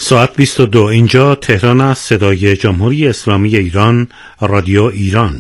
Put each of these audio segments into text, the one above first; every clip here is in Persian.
ساعت 22 اینجا تهران است. صدای جمهوری اسلامی ایران، رادیو ایران.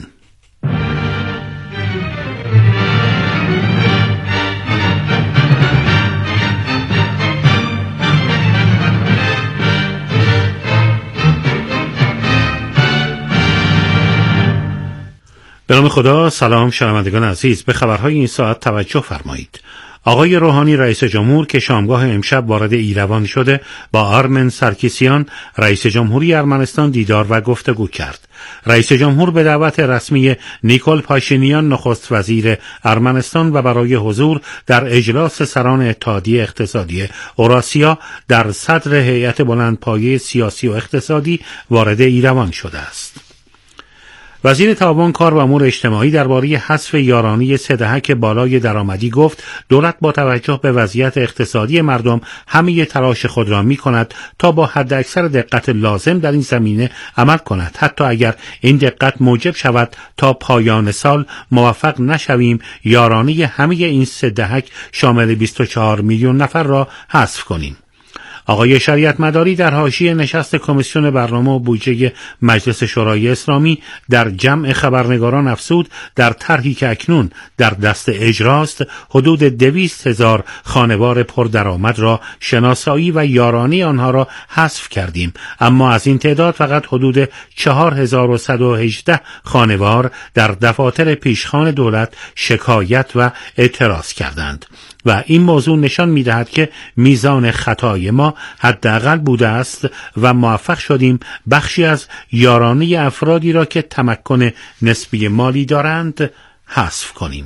به نام خدا. سلام شنوندگان عزیز، به خبرهای این ساعت توجه فرمایید. آقای روحانی رئیس جمهور که شامگاه امشب وارد ایروان شده، با آرمن سارکیسیان رئیس جمهوری ارمنستان دیدار و گفتگو کرد. رئیس جمهور به دعوت رسمی نیکول پاشینیان نخست وزیر ارمنستان و برای حضور در اجلاس سران اتحادیه اقتصادی اوراسیا در صدر هیئت بلندپایه سیاسی و اقتصادی وارد ایروان شده است. وزیر تعاون کار و امور اجتماعی درباره حذف یارانه 3 دهک بالای درآمدی گفت دولت با توجه به وضعیت اقتصادی مردم همه تلاش خود را می‌کند تا با حداکثر دقت لازم در این زمینه عمل کند، حتی اگر این دقت موجب شود تا پایان سال موفق نشویم یارانه همه این 3 دهک شامل 24 میلیون نفر را حذف کنیم. آقای شریعت مداری در حاشیه نشست کمیسیون برنامه و بودجه مجلس شورای اسلامی در جمع خبرنگاران افزود در طرحی که اکنون در دست اجراست حدود 200,000 خانوار پردرآمد را شناسایی و یارانه آنها را حذف کردیم، اما از این تعداد فقط حدود 4118 خانوار در دفاتر پیشخوان دولت شکایت و اعتراض کردند و این موضوع نشان می‌دهد که میزان خطای ما حداقل بوده است و موفق شدیم بخشی از یارانه افرادی را که تمکن نسبی مالی دارند حذف کنیم.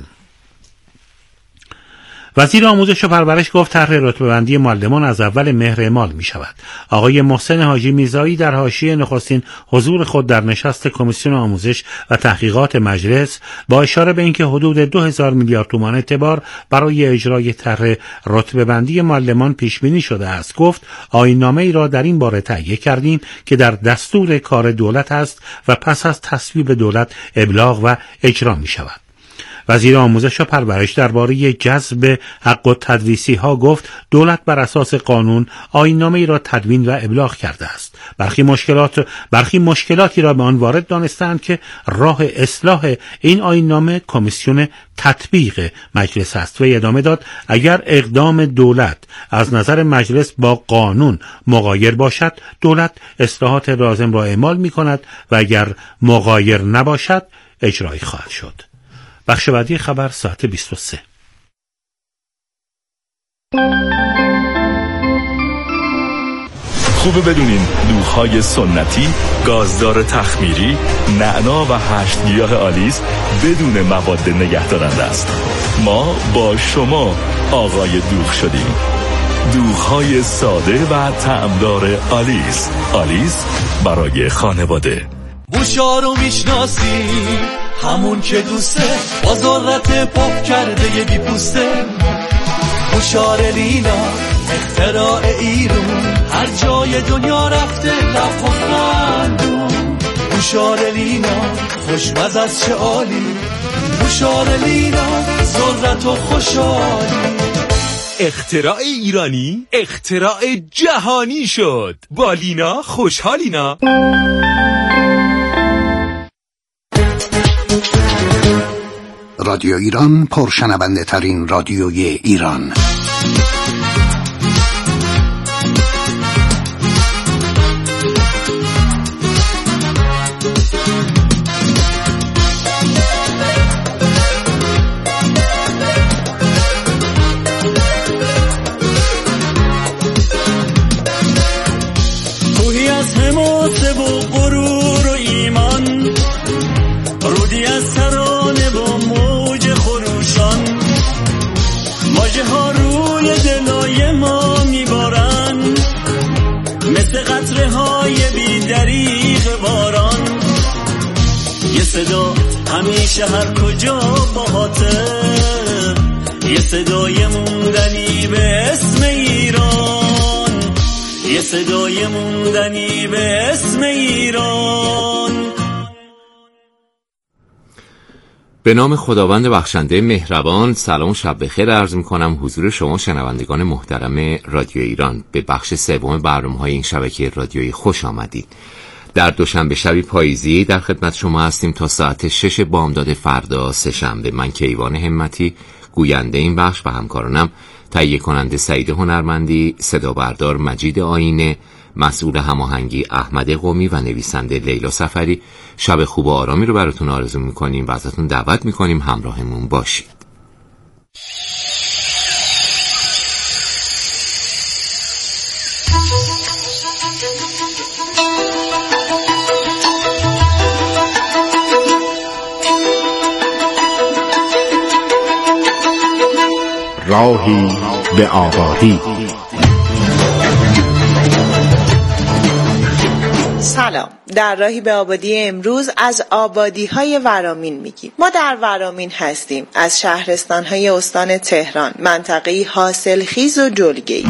وزیر آموزش و پرورش گفت طرح رتبه‌بندی معلمان از اول مهر اعمال می شود. آقای محسن حاجی میرزایی در حاشیه نخستین حضور خود در نشست کمیسیون آموزش و تحقیقات مجلس با اشاره به اینکه حدود 2000 میلیارد تومان اعتبار برای اجرای طرح رتبه‌بندی معلمان پیش بینی شده است گفت آیین‌نامه‌ای را در این باره تهیه کردیم که در دستور کار دولت است و پس از تصویب دولت ابلاغ و اجرا می شود. وزیر آموزش و پرورش درباره جذب حق التدریسی ها گفت دولت بر اساس قانون آیین‌نامه‌ای را تدوین و ابلاغ کرده است. برخی مشکلاتی را به آن وارد دانستند که راه اصلاح این آیین‌نامه کمیسیون تطبیق مجلس است و ادامه داد اگر اقدام دولت از نظر مجلس با قانون مغایر باشد دولت اصلاحات لازم را اعمال می کند و اگر مغایر نباشد اجرایی خواهد شد. بخش بعدی خبر ساعت 23. خوبه بدونین دوغ‌های سنتی، گازدار تخمیری، نعنا و 8 گیاه آلیس بدون مواد نگهدارنده است. ما با شما آقای دوغ شدیم. دوغ‌های ساده و طعمدار آلیس. آلیس برای خانواده. بوشا رو میشناسی همون که دوسته با ذرت پاک کرده یه بیپوسته. بوشار لیلا اختراع ایرون هر جای دنیا رفته لف و خندون. بوشار لیلا خوشمزه از چه عالی. بوشار لیلا ذرت و خوشحالی. اختراع ایرانی اختراع جهانی شد. با لینا خوشحالینا. رادیو ایران پرشنونده ترین رادیوی ایران. توهی از حماسه و غرور و ایمان، رودی از ترانه و موج خروشان، ماژه ها روی دلای ما میبارن مثل قطره های بی دریغ باران. یه صدا همیشه هر کجا باهاته، یه صدای موندنی به اسم ایران، یه صدای موندنی به اسم ایران. به نام خداوند بخشنده مهربان. سلام و شب بخیر عرض می‌کنم حضور شما شنوندگان محترم رادیو ایران به بخش سوم برنامه‌های این شبکه رادیویی خوش آمدید. در دوشنبه شبی پاییزی در خدمت شما هستیم تا ساعت 6 بامداد فردا سه‌شنبه. من کیوان همتی گوینده این بخش و همکارانم تهیه کننده سعید هنرمندی، صدا بردار مجید آینه، مسئول هماهنگی احمد قمی و نویسنده لیلا سفری شب خوب و آرامی رو براتون آرزو میکنیم و ازتون دعوت میکنیم همراهمون باشید. راهی به آبادی. سلام. در راهی به آبادی امروز از آبادی‌های ورامین میگیم. ما در ورامین هستیم، از شهرستان‌های استان تهران، منطقه‌ای حاصلخیز و جلگه‌ای.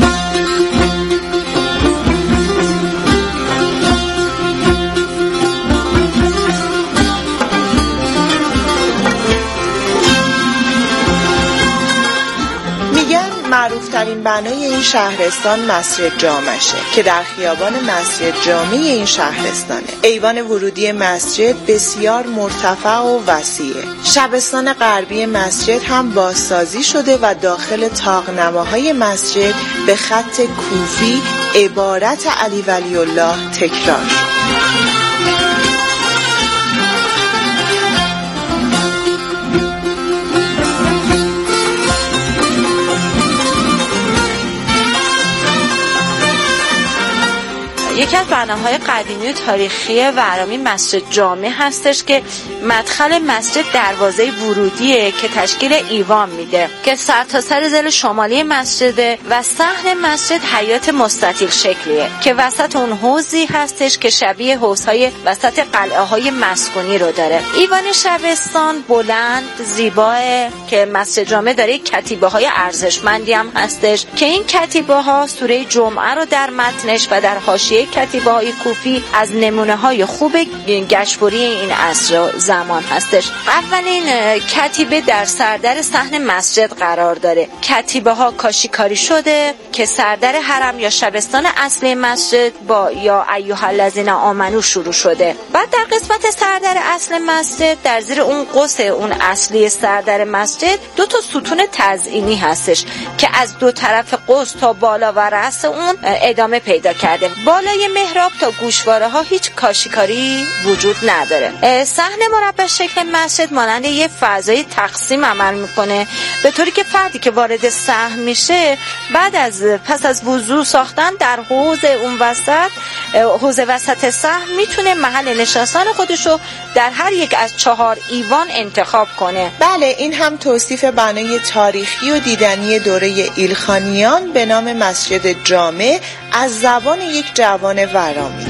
معروفترین بنای این شهرستان مسجد جامشه که در خیابان مسجد جامع این شهرستانه. ایوان ورودی مسجد بسیار مرتفع و وسیعه. شبستان غربی مسجد هم بازسازی شده و داخل طاق‌نماهای مسجد به خط کوفی عبارت علی ولی الله تکرار شد. یکی از بناهای قدیمی و تاریخی ورامین مسجد جامع هستش که مدخل مسجد دروازه ورودیه که تشکیل ایوان میده که سرتاسر ضلع شمالی مسجده و صحن مسجد حیاط مستطیل شکلیه که وسط اون حوضی هستش که شبیه حوضهای وسط قلعه های مسکونی رو داره. ایوان شبستان بلند زیباه که مسجد جامع داره کتیبه های ارزشمندی هم هستش که این کتیبه ها سوره جمعه رو در متنش و در حاشیه کتیبه های کوفی از نمونه های خوب گشبوری این عصر زمان هستش. اولین کتیبه در سردر صحن مسجد قرار داره. کتیبه ها کاشیکاری شده که سردر حرم یا شبستان اصلی مسجد با یا ایها الذین آمنو شروع شده. بعد در قسمت سردر اصل مسجد در زیر اون قوس اون اصلی سردر مسجد دو تا ستون تزئینی هستش که از دو طرف قوس تا بالا و رأس اون ادامه پیدا کرده. بالای محراب تا گوشواره ها هیچ کاشیکاری وجود نداره. صحن مربع شکل مسجد مانند یه فضای تقسیم عمل میکنه به طوری که فردی که وارد صحن میشه بعد از پس از وضو ساختن در حوض اون وسط حوض وسط صحن میتونه محل نشستن خودشو در هر یک از 4 ایوان انتخاب کنه. بله، این هم توصیف بنای تاریخی و دیدنی دوره ایلخانیان به نام مسجد جامع از زبان یک جوان ورامی.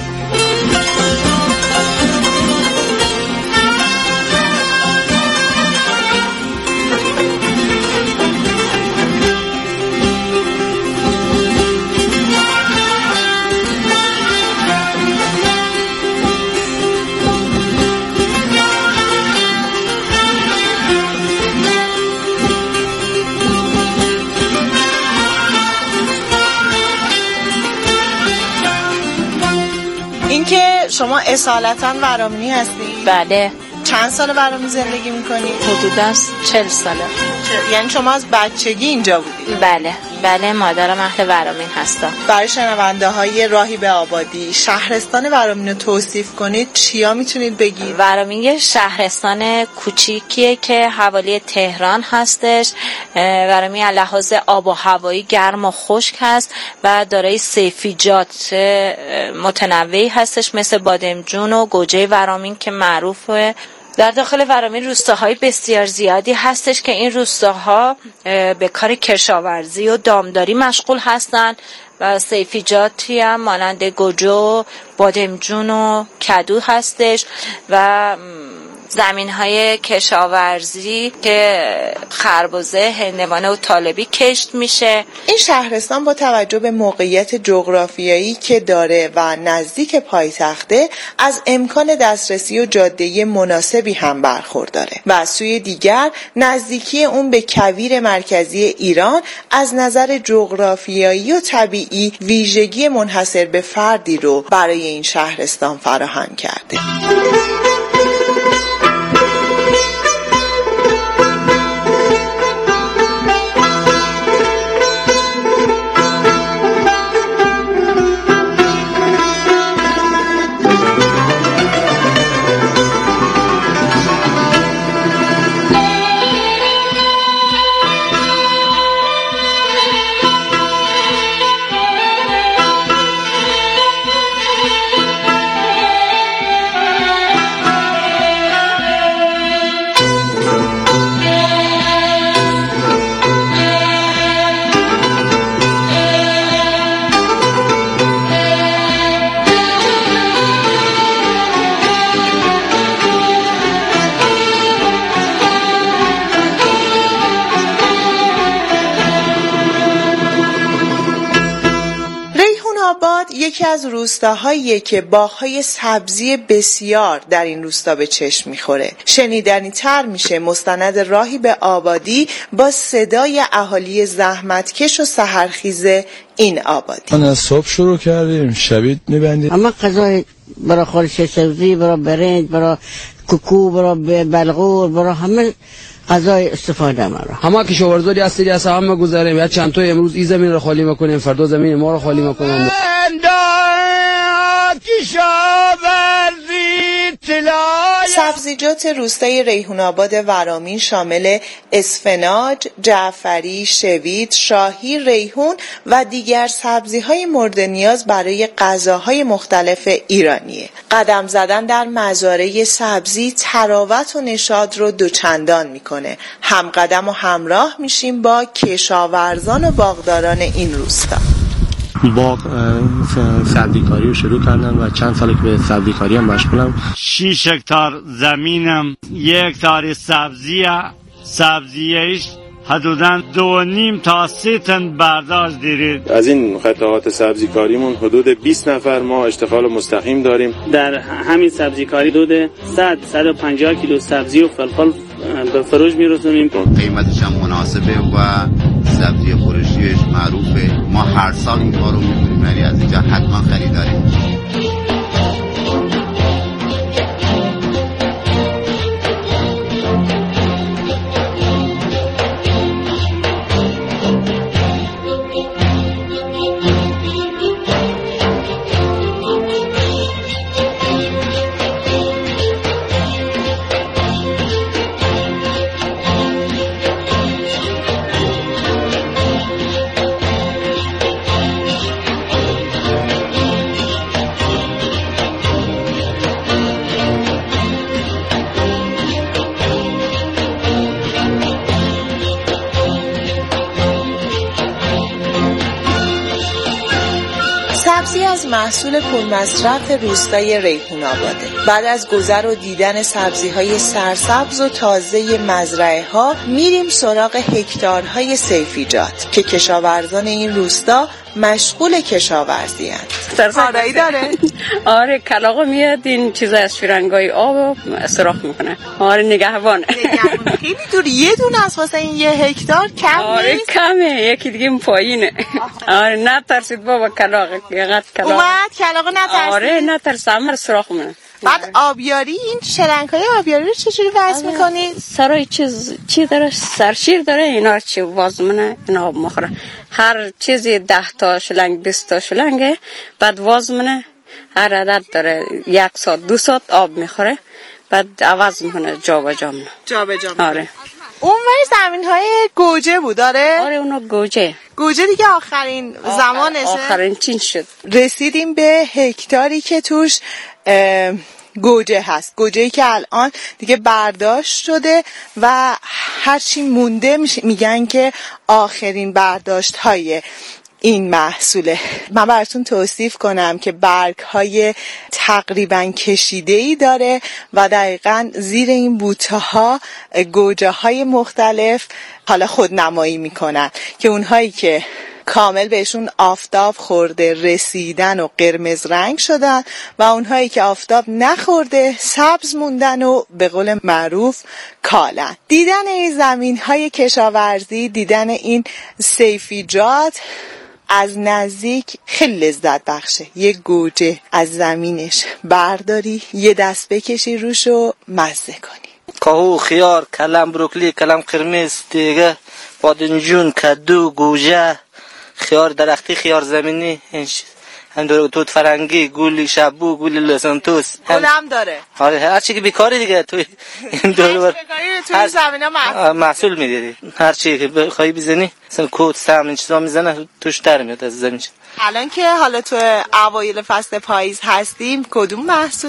شما اصالتا ورامینی هستی؟ بله. چند سال ورامین زندگی میکنی؟ حدوداً 40 ساله. یعنی شما از بچگی اینجا بودی؟ بله، مادرم اهل ورامین هستم. برای شنونده های راهی به آبادی شهرستان ورامین رو توصیف کنید چیا میتونید بگید؟ ورامین یه شهرستان کوچیکیه که حوالی تهران هستش. ورامین از لحاظ آب و هوایی گرم و خشک هست و دارای سیفیجات متنوعی هستش مثل بادمجون و گوجه ورامین که معروفه. در داخل ورامین روستاهای بسیار زیادی هستش که این روستاها به کار کشاورزی و دامداری مشغول هستند و سیفیجاتی هم مانند گوجه، بادمجون و کدو هستش و زمین‌های کشاورزی که خربزه، هندوانه و طالبی کشت میشه. این شهرستان با توجه به موقعیت جغرافیایی که داره و نزدیک پایتخته از امکان دسترسی و جاده مناسبی هم برخورداره و از سوی دیگر نزدیکی اون به کویر مرکزی ایران از نظر جغرافیایی و طبیعی ویژگی منحصر به فردی رو برای این شهرستان فراهم کرده. یکی از روستاهاییه که باغ‌های سبزی بسیار در این روستا به چشم می‌خوره. شنیدنی تر میشه مستند راهی به آبادی با صدای اهالی زحمتکش و سحرخیز این آبادی. من از صبح شروع کردیم شبیه می‌بندیم. اما غذای برای خورش سبزی، برای برنج، برای کوکو، برای بلغور، برای همه غذای استفاده ما رو. همه کشاورزی اصلی از هم گذاریم. یا چند تا امروز این زمین رو خالی می‌کنیم، فردا زمین ما رو خالی می‌کنیم. سبزیجات روستای ریحون آباد ورامین شامل اسفناج، جعفری، شوید، شاهی، ریحون و دیگر سبزی‌های مورد نیاز برای غذاهای مختلف ایرانیه. قدم زدن در مزارع سبزی تراوت و نشاط رو دوچندان میکنه. هم قدم و همراه میشیم با کشاورزان و باغداران این روستا. باغ سبزیکاری رو شروع کردم و چند ساله که به سبزیکاری هم مشغولم. 6 هکتار زمینم، 1 هکتار سبزیش حدوداً 2.5 تا 3 تن برداشت دارید. از این قطعات سبزیکاریمون حدود 20 نفر ما اشتغال مستقیم داریم. در همین سبزیکاری حدود 150 کیلو سبزی و فلفل به فروش میرسونیم. قیمتش هم مناسبه و سبزی خورشیش معروفه. ما هر سال این کارو میکنیم، یعنی از اینجا حتما خریداریم. سبزی از محصول پرمصرف روستای ریحون آباده. بعد از گذر و دیدن سبزی‌های سرسبز و تازه مزرعه‌ها میریم سراغ هکتارهای سیفیجات که کشاورزان این روستا مشغول کشاورزی هستند. کارایی داره؟ آره، کلاغ میاد این چیزا از شیرنگای آب سراخ میکنه. آره، نگهبان. خیلی دور. یه دونه از واسه این 1 هکتار کم آره نیست؟ کمه، یکی دیگه پایینه. آره، نترسید بابا کلاغ. اومد کلاغ نترسید؟ آره نترسید، همه سراخ میکنه. بعد آبیاری، این شلنگ‌های آبیاری رو چجوری وصل میکنید؟ سرای چی داره؟ سرشیر داره، اینا چی وازمونه، اینا آب میخوره. هر چیزی 10 تا شلنگ 20 تا شلنگه، بعد وازمونه. هر عدد داره 1 ساعت 2 ساعت آب میخوره، بعد عوض میکنه جا به جا. آره. اون ولی زمین‌های گوجه بود داره؟ آره اونا گوجه دیگه آخرین زمانشه. آخرین چین شد. رسیدیم به هکتاری که توش گوجه هست. گوجه‌ای که الان دیگه برداشت شده و هرچی مونده میگن که آخرین برداشت های این محصوله. من براتون توصیف کنم که برگ‌های تقریبا کشیده‌ای داره و دقیقاً زیر این بوته‌ها گوجه‌های مختلف حالا خودنمایی میکنن که اونهایی که کامل بهشون آفتاب خورده رسیدن و قرمز رنگ شدن و اونهایی که آفتاب نخورده سبز موندن و به قول معروف کالن. دیدن این زمین‌های کشاورزی، دیدن این سیفیجات از نزدیک خیلی لذت بخشه. یه گوجه از زمینش برداری، یه دست بکشی روش و مزه کنی. کاهو، خیار، کلم بروکلی، کلم قرمز، دیگه بادنجون، کدو، گوجه، خیار درختی، خیار زمینی، هم داره توت فرنگی، گولی شبو، گولی لسانتوس گلم داره. آره هر چی که بیکاری دیگه توی این دور توی زمینا محصول میدیدی. هر چی که بخوای بزنی مثلا کوت سم این چیزا میزنه توش در میاد از زمین. الان که حالا تو اوایل فصل پاییز هستیم کدوم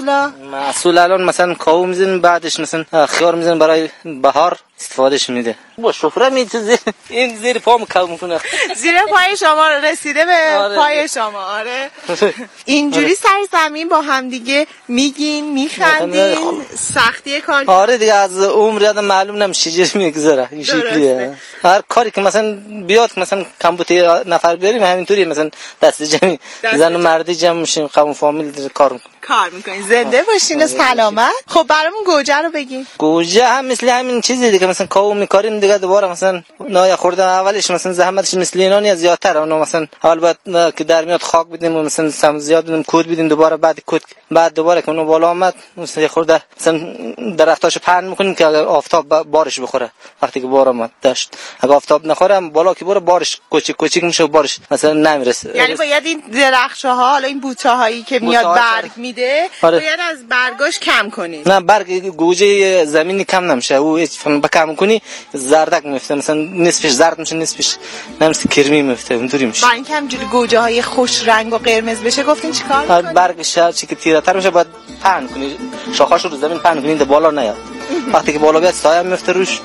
محصول الان مثلا کاهو میزنیم، بعدش مثلا خیار میزنیم برای بهار استفادهش میده. با شفره میتونه این زیر پام کاهو میکنه. زیر پای شما رسیده به پای شما. آره اینجوری سر زمین با هم دیگه میگین میخندین. سختی کار آره دیگه از عمر یادم معلوم نمیشه چجوری میگذره این شکلیه. هر کاری که مثلا بیاد مثلا کمبوتی نفر بیاریم همینطوری مثلا دست جمعی زن و مردی جمع میشیم قوم فامیل کار میکنین. زنده باشین و سلامت. خب برامون گوجه رو بگین. گوجه هم مثل همین چیزی دیگه مثلا کاهو میکاریم دیگه دوباره مثلا نای خوردن اولش مثلا زحمتش مثل اینانی زیادتر. اون مثلا اول بعد که در میاد خاک بدیم و مثلا سم زیاد بدیم کود بدیم دوباره بعد دوباره که اون بالا اومد مثلا خورده مثلا درختاشو پهن میکنیم که اگر آفتاب بارش بخوره. وقتی که بار اومد داشت اگه آفتاب نخوره بالا که بره بارش کوچیک میشه و بارش مثلا نمیرسه. یعنی باید این درخت‌ها حالا این بوته‌هایی که میاد برگ میده باید از برگاش کم کنید. نه برگ گوجه زمینی کم نمیشه. او کم کنی زردک میفته مثلا نصفش زرد میشه نصفش نمیشه کرمی میفته اونطوری میشه. با اینکه همینجوری گوجه های خوش رنگ و قرمز بشه گفتین چیکار می‌کنید؟ برگش چی که تیره‌تر میشه باید پهن کنی، شاخه‌اشو رو زمین پهن کنید بالا نیاد. وقتی که بالا بیاد سایه میفته روش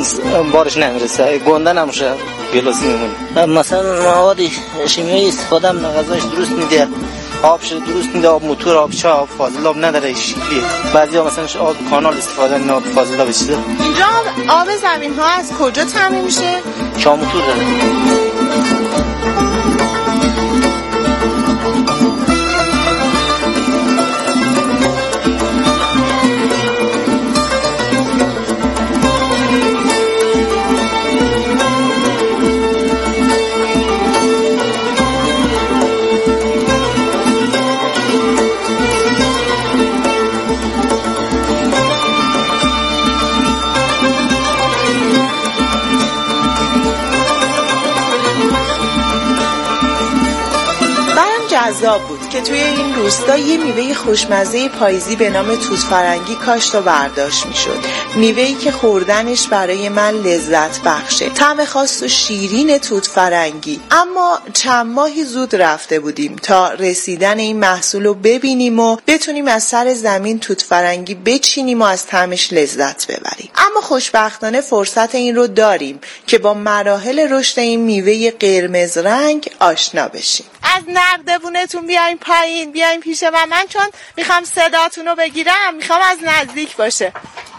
بارش نمیرسه گنده نمیشه گلوسی میمونه. مثلا مواد شیمیایی استفاده هم غذاش درست میده، آبش درست میده، آب موتور، آب چای، آب فاضلاب نداره شکلی. بعضیا مثلا آب کانال استفاده میکنن آب فاضلاب بشه. اینجا آب زمین ها از کجا تامین میشه؟ چای موتور داره. جذاب بود که توی این روستا یه میوه خوشمزه پاییزی به نام توت فرنگی کاشت و برداشت میشد. میوه‌ای که خوردنش برای من لذت بخشه. طعم خاص و شیرین توت فرنگی. اما چند ماهی زود رفته بودیم تا رسیدن این محصول رو ببینیم و بتونیم از سر زمین توت فرنگی بچینیم و از طعمش لذت ببریم. اما خوشبختانه فرصت این رو داریم که با مراحل رشد این میوه قرمز رنگ آشنا بشیم. از نردبونتون بیاین پایین، بیاین پیش من چون میخوام صداتون رو بگیرم میخوام از نزدیک باشه.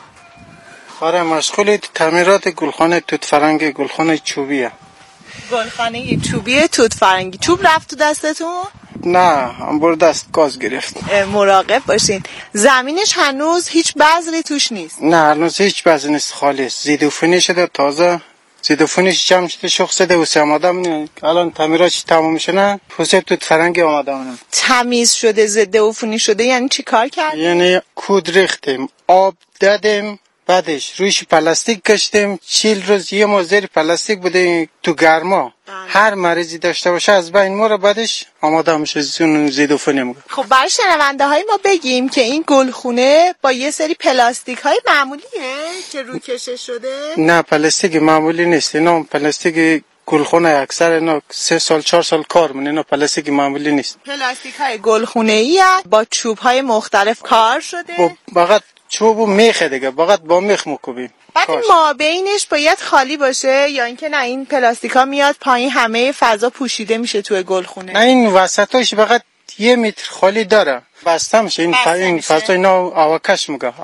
آره مشغول تعمیرات گلخانه توت فرنگی، گلخانه چوبیه. گلخانه چوبی توت فرنگی. چوب رفت تو دستتون؟ نه هم بر دست گاز گرفت. مراقب باشین. زمینش هنوز هیچ بذری توش نیست؟ نه هنوز هیچ بذری نیست، خالص زیدوفونی شده تازه. زیدوفونیش جمع شده شخ شده و آماده مونه. الان تعمیراتش تمام میشه نه پوسه توت فرنگی آماده مونه. تمیز شده ضد عفونی شده یعنی چی کار کردیم؟ یعنی کود ریختیم، آب دادیم، بعدش رویش پلاستیک کشیدیم. 40 روز یه ماه زیر پلاستیک بوده تو گرما. هر مریضی داشته باشه از بین میره، بعدش آماده میشه زیدوفونی میگه. خب برای شنونده های ما بگیم که این گلخونه با یه سری پلاستیک های معمولیه که رو کشه شده؟ نه پلاستیک معمولی نیست، اینا پلاستیک گلخونه اکثر اینا 3 سال 4 سال کار مونه. اینا پلاستیک معمولی نیست، پلاستیک های گلخونه ای با چوب های مختلف کار شده. فقط چوبو میخه دیگه، فقط با میخ میکوبیم. بعد ما بینش باید خالی باشه یا اینکه نه این پلاستیکا میاد پایین همه فضا پوشیده میشه توی گلخونه؟ نه این وسطاش فقط 1 متر خالی داره، بسته میشه. این فضا اینا آوکش میگه،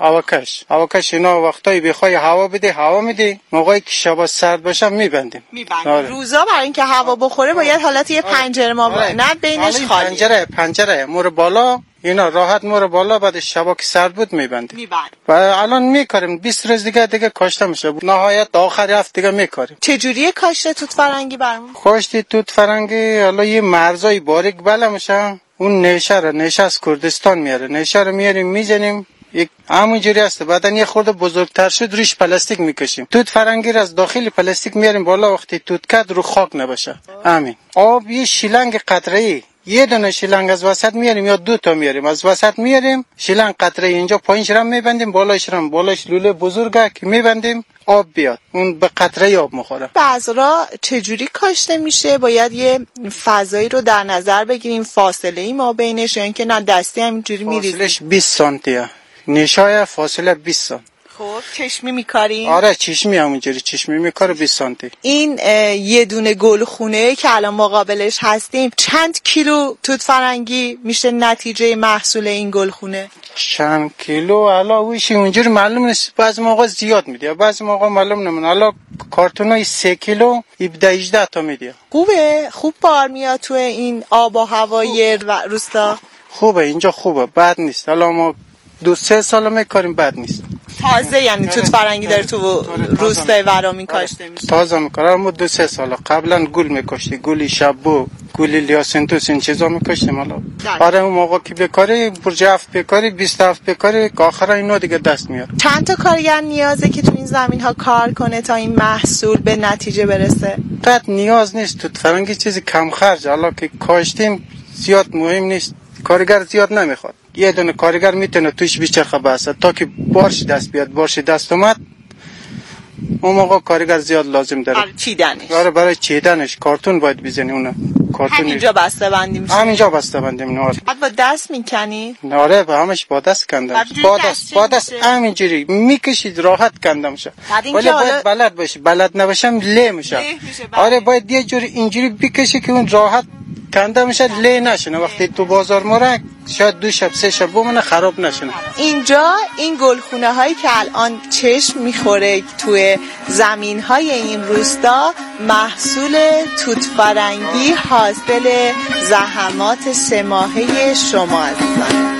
آوکش اینا وقتایی بخوای هوا بده هوا میده، موقعی که شب سرد باشه میبندیم. روزا برای اینکه هوا بخوره باید حالت یه پنجره نه بینش خالی. پنجره مور بالا اینا راحت مور بالا، بعد شبا که سرد بود میبندیم. و الان میکاریم 20 روز دیگه کاشته میشه، نهایت آخر هفته دیگه میکاریم. چه جوریه کاشت توت فرنگی برامون؟ کاشت توت فرنگی حالا یه مرزای باریک بالا میشه، اون نیشه از کردستان میاره، نیشه رو میاریم میزنیم یک همونجوری است. بعدا یه خورده بزرگتر شد روش پلاستیک میکشیم. توت فرنگی رو از داخل پلاستیک میاریم بالا، وقتی توت کد رو خاک نباشه. همین آب یه شیلنگ قطره‌ای، یه دونه شیلنگ از وسط میاریم یا 2 تا میاریم، از وسط میاریم شیلنگ قطره‌ای اینجا پایینش رو میبندیم، بالاش لوله بزرگه که میبندیم آب بیاد، اون به قطره آب میخوره. بذرا چجوری کاشته میشه؟ باید یه فضایی رو در نظر بگیریم، فاصله ای ما بینش یا اینکه نه دستی همینجوری میریزیم؟ فاصلهش 20 سانتیه، نشای فاصله 20 سانتی. خب چشمی میکاریم؟ آره چشمی همونجوری چشمی میکاره 20 سانتی. این یه دونه گلخونه که الان مقابلش هستیم چند کیلو توت فرنگی میشه نتیجه محصول این گلخونه؟ چند کیلو علاوهش اونجوری معلوم نیست، بعضی موقع زیاد میده بعضی موقع معلوم نمیشه. حالا کارتونای 3 کیلو 18 تا میده. خوب بار میاد تو این آب و هوای روستا؟ خوبه اینجا، خوبه، بد نیست. حالا ما 2-3 سال میکاریم، بد نیست. تازه یعنی توت فرنگی داره تو روستای ورامین کاشته میشه؟ تازه میکاره. ما 2-3 سال قبلا گل میکاشتی، گلی شبو، گلی لیاسنتوس، این چیزا میکاشتیم. حالا آره اون موقع که بکاری برج 7 بکاری 27 بکاری آخر اینا دیگه دست میاد. چند تا کارگر نیازه که تو این زمین ها کار کنه تا این محصول به نتیجه برسه؟ قد نیاز نیست، توت فرنگی چیزی کم خرج، حالا که کاشتیم زیاد مهم نیست، کارگر زیاد نمیخواد. یه دونه کارگر میتونه توش بیچرخه بسه تا که بارش دست بیاد. بارش دست اومد اون موقع کارگر زیاد لازم داره. برای چیدنش؟ آره برای چیدنش کارتون باید بزنی، اونه کارتون همینجا بسته بندی میشه؟ همینجا بسته بندی میشه. بعد با دست میکنی؟ آره با همش با دست کندم. با دست همینجوری میکشید راحت کندم میشه. ولی باید بلد باشی، بلد نباشم له میشه. آره باید یه جوری اینجوری بکشی که اون راحت کنده میشه، له نشونه. وقتی تو بازار مره شاید 2 شب 3 شب بمونه خراب نشونه. اینجا این گلخونه هایی که الان چشم میخوره توی زمین های این روستا محصول توت فرنگی حاصل زحمات 3 ماهه شما عزیزان.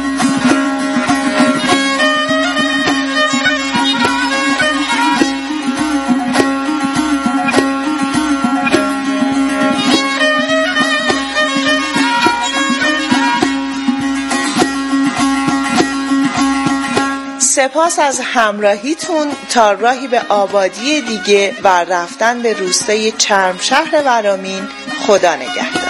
سپاس از همراهیتون تا راهی به آبادی دیگه و رفتن به روستای چرمشهر ورامین. خدا نگهدار.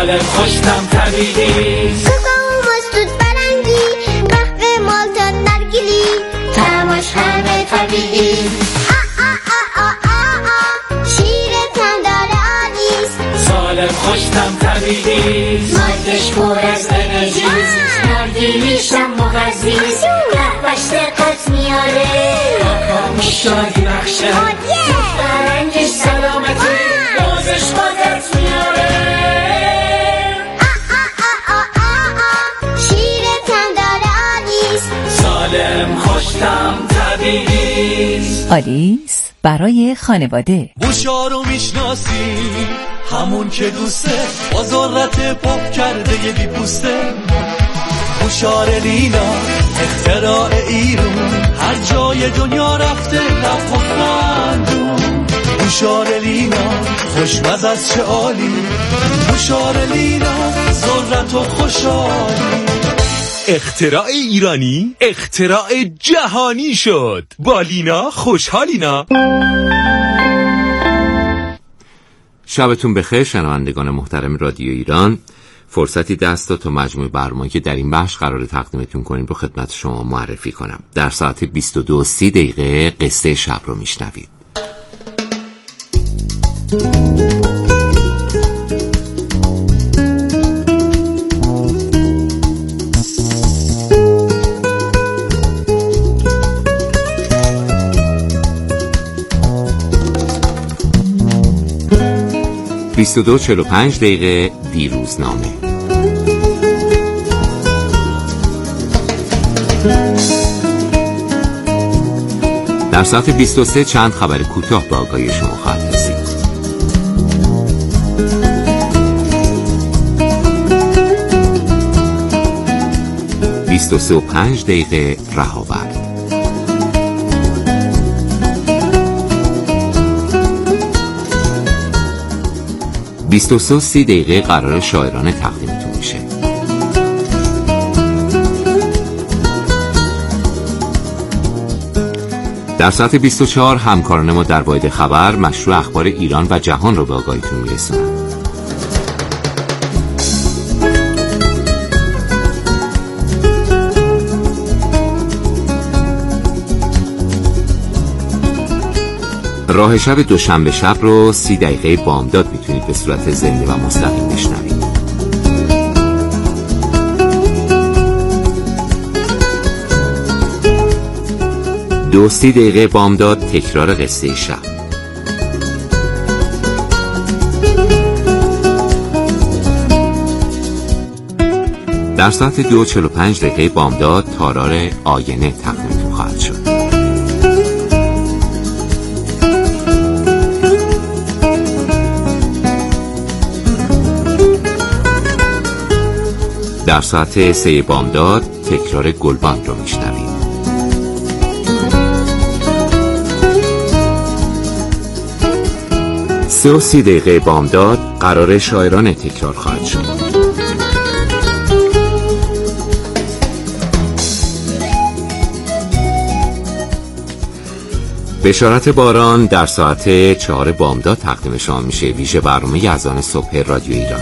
سالم خوشتم طبیعی کوکو مستود برنگی قهوه مالتا نرگیلی تماش همه طبیعی شیرتم داره آلیس سالم خوشتم طبیعی مادش پر از انرژیز نرگیلیشم مغذیز قهوهش دقت میاره کاکامو شادی بخشه فرنگش سلامتی بازش قدرت میاره شیرتم داره آلیس سالم خوشتم طبیعی آلیس برای خانواده. بوشا رو میشناسی همون که دوسته با ذرت پاک کرده یه بیپوسته بوشار لیلا اختراع ایرون هر جای دنیا رفته لب و خندون بوشار لیلا خوشمزه از چه عالی بوشار لیلا ذرت و خوشحالی اختراع ایرانی اختراع جهانی شد. با لینا خوشحالینا. شبتون بخیر شنوندگان محترم رادیو ایران. فرصتی دست داد تا مجموعه برنامه‌ای که در این بخش قرار تقدیمتون کنیم رو خدمت شما معرفی کنم. در ساعت 22:30 قصه شب رو میشنوید. « 22:45 دیروزنامه. در ساعت 23 چند خبر کوتاه به آگاهی شما خواهد رسید. « 23:05 رهاورد. 22:30 قرار شاعرانه تقدیمتون میشه. در ساعت 24 همکاران ما در واحد خبر مشروع اخبار ایران و جهان رو به آگاهیتون میرسونن. راه شب دوشنبه شب رو 30 بامداد میتونید به صورت زنده و مستقیم بشنوید. دو 30 بامداد تکرار قصه شب. در ساعت 2:45 بامداد تارار آینه تقدیمتون خواهد شد. در ساعت 3 بامداد تکرار گلبان رو میشنوید. سه و 30 بامداد قرار شاعرانه تکرار خواهد شد. بشارت باران در ساعت 4 بامداد تقدیم شما میشه. ویژه برنامه اذان صبح رادیو ایران.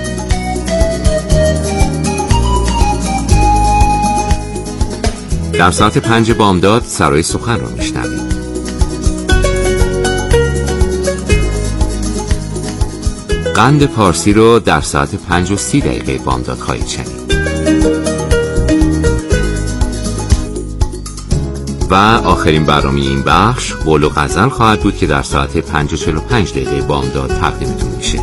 در ساعت 5 بامداد سرای سخن رو میشنوید. قند پارسی رو در ساعت 5:30 بامداد خواهید شنید. و آخرین برنامه این بخش قول و غزل خواهد بود که در ساعت 5:45 بامداد تقدیمتون میشه.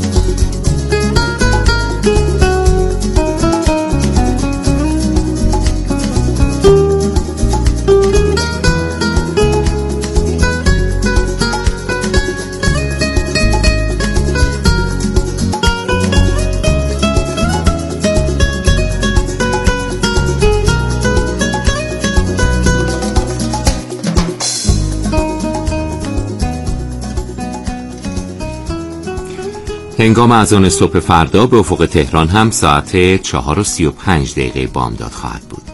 هنگام اذان صبح فردا به افق تهران هم ساعت 4:35 بامداد خواهد بود.